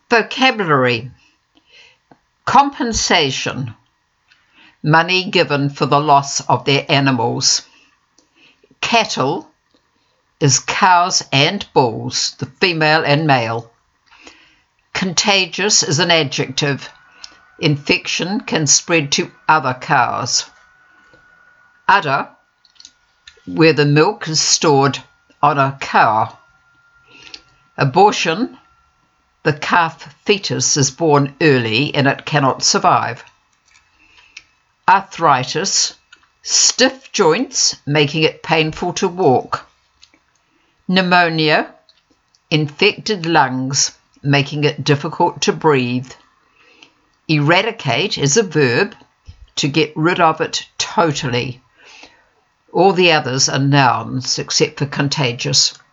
Vocabulary: compensation, money given for the loss of their animals. Cattle is cows and bulls, the female and male. Contagious is an adjective. Infection can spread to other cows. Udder, where the milk is stored on a cow. Abortion, the calf fetus is born early and it cannot survive. Arthritis, stiff joints making it painful to walk. Pneumonia, infected lungs making it difficult to breathe. Eradicate is a verb, to get rid of it totally. All the others are nouns except for contagious.